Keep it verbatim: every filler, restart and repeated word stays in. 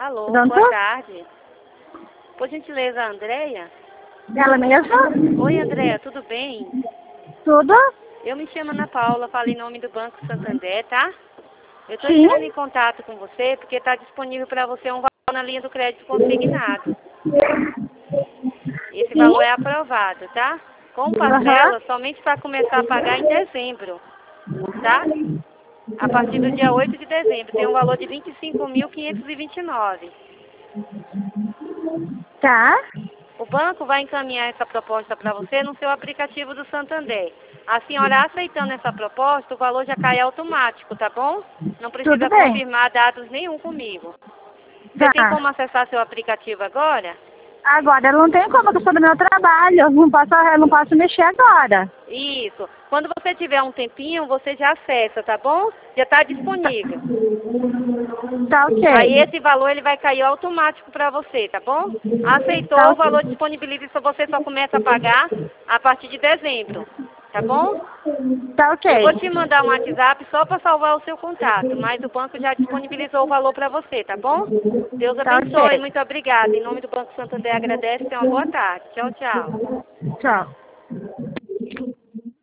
Alô, Pronto? boa tarde. Por gentileza, Andréia? Ela mesma? Oi, Andréia, tudo bem? Tudo? Eu me chamo Ana Paula, falo em nome do Banco Santander, tá? Eu estou Sim. entrando em contato com você porque está disponível para você um valor na linha do crédito consignado. Esse Sim. valor é aprovado, tá? Com Aham. parcela somente para começar a pagar em dezembro, tá? A partir do dia oito de dezembro, tem um valor de vinte e cinco mil quinhentos e vinte e nove. Tá. O banco vai encaminhar essa proposta para você no seu aplicativo do Santander. A senhora aceitando essa proposta, o valor já cai automático, tá bom? Não Tudo precisa bem. confirmar dados nenhum comigo. Você tem Tá. como acessar seu aplicativo agora? Agora, eu não tenho como, eu estou do meu trabalho. Eu não posso, eu não posso mexer agora. Isso. Quando você tiver um tempinho, você já acessa, tá bom? Já está disponível. Tá Aí ok. esse valor ele vai cair automático para você, tá bom? Tá Aceitou, o valor ok. disponibiliza, você só começa a pagar a partir de dezembro, tá bom? Tá Eu vou ok. te mandar um WhatsApp só para salvar o seu contato, mas o banco já disponibilizou o valor para você, tá bom? Deus Tá abençoe, ok. muito obrigada. Em nome do Banco Santander agradece, tenha uma boa tarde. Tchau, tchau. Tchau.